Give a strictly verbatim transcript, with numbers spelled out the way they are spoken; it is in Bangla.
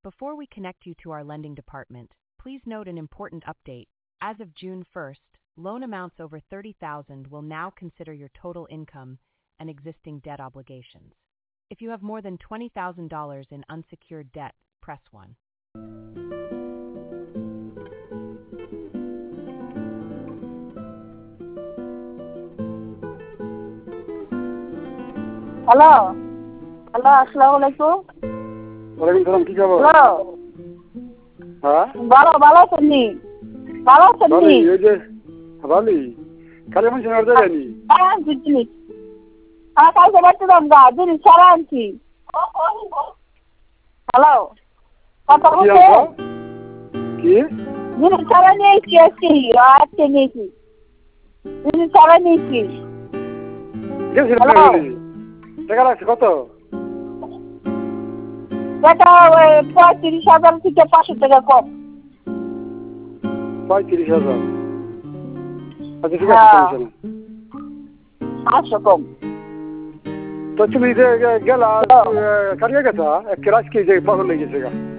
Before we connect you to our lending department, please note an important update. As of June first, loan amounts over thirty thousand dollars will now consider your total income and existing debt obligations. If you have more than twenty thousand dollars in unsecured debt, press one. Hello hello আসসালামু আলাইকুম। ওয়ালাইকুম সালাম, কি খবর? হ্যালো, হ্যাঁ ভালো ভালো আছেন নি? ভালো আছেন নি? ভালোই, ওই যে ভালোই, কালী মানুষ আর যায়নি। হ্যাঁ বুঝলি, হ্যাঁ কালকে বাড়ছিলাম গা, জিনিস সারা আনছি। হ্যালো, কথা কি বলছে? আনছো? কি জিনিস সারা নিয়েছি, আজকে আজকে নিয়েছি, জিনিস সারা নিয়েছি। গেছিল হ্যালো, টাকা লাগছে কত? টাকা ওই পঁয়ত্রিশ হাজার থেকে পাঁচশো টাকা কম। পঁয়ত্রিশ হাজার। আচ্ছা ঠিক আছে, হ্যাঁ সমস্যা নেই। পাঁচশো কম। তো তুমি যে গেলা কারিয়া গেছা, এক রাজকে যে পাগল লেগেছে গা।